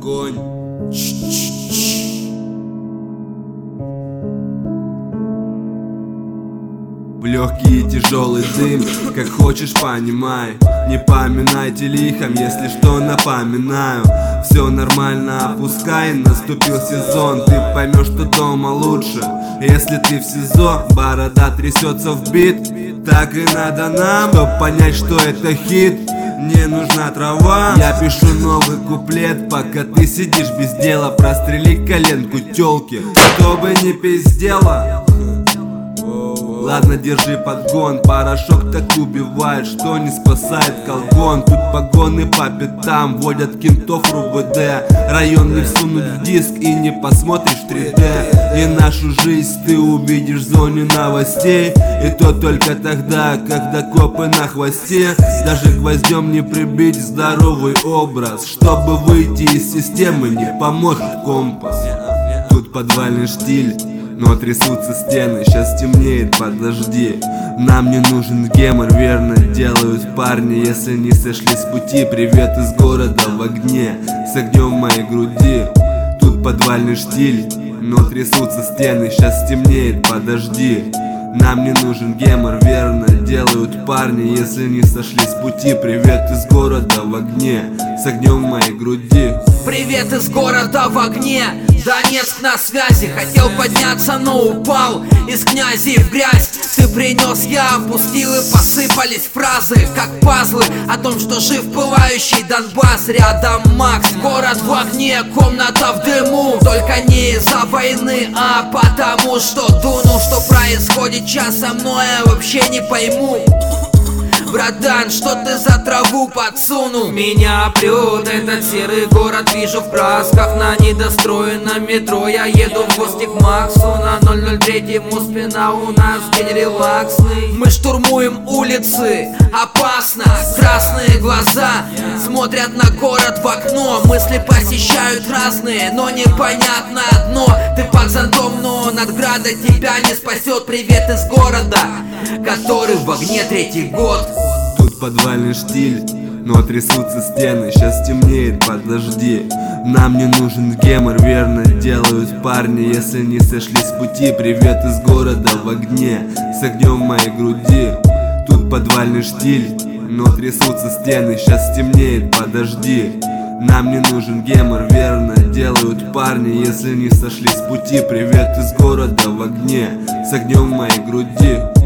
огонь. В легкий и тяжелый дым, как хочешь понимай. Не поминайте лихом, если что напоминаю. Все нормально, опускай, наступил сезон. Ты поймешь, что дома лучше, если ты в СИЗО. Борода трясется в бит, так и надо нам, чтоб понять, что это хит. Мне нужна трава. Я пишу новый куплет, пока ты сидишь без дела. Прострели коленку тёлки, чтобы не пиздела. Ладно, держи подгон, порошок так убивает, что не спасает колгон. Тут погоны по пятам, водят кентов РУВД. Район не всунуть в диск и не посмотришь 3D. И нашу жизнь ты увидишь в зоне новостей. И то только тогда, когда копы на хвосте. Даже гвоздем не прибить здоровый образ. Чтобы выйти из системы, не поможет компас. Тут подвальный штиль, но трясутся стены, сейчас темнеет, подожди. Нам не нужен гемор, верно делают парни, если не сошли с пути. Привет из города в огне, с огнем в моей груди. Тут подвальный штиль, но трясутся стены, сейчас темнеет, подожди. Нам не нужен гемор, верно делают парни, если не сошли с пути. Привет из города в огне, с огнем в моей груди. Привет из города в огне, Донецк на связи. Хотел подняться, но упал из князей в грязь. Ты принес, я опустил, и посыпались фразы, как пазлы, о том, что жив пылающий Донбасс. Рядом Макс, город в огне, комната в дыму. Только не из-за войны, а потому что думал, что происходит сейчас со мной, я вообще не пойму. Братан, что ты за траву подсунул? Меня прет этот серый город, вижу в красках на недостроенном метро. Я еду в гости к Максу на 003-му, спина у нас день релаксный. Мы штурмуем улицы, опасно, красные глаза смотрят на город в окно. Мысли посещают разные, но непонятно одно: ты под зонтом, но над града тебя не спасет. Привет из города, который в огне 3-й год. Тут подвальный штиль, но трясутся стены, сейчас темнеет, подожди. Нам не нужен гемор, верно делают парни, если не сошли с пути. Привет из города в огне, с огнем в моей груди. Тут подвальный штиль, но трясутся стены, сейчас темнеет, подожди. Нам не нужен гемор, верно делают парни, если не сошли с пути. Привет из города в огне, с огнем в моей груди.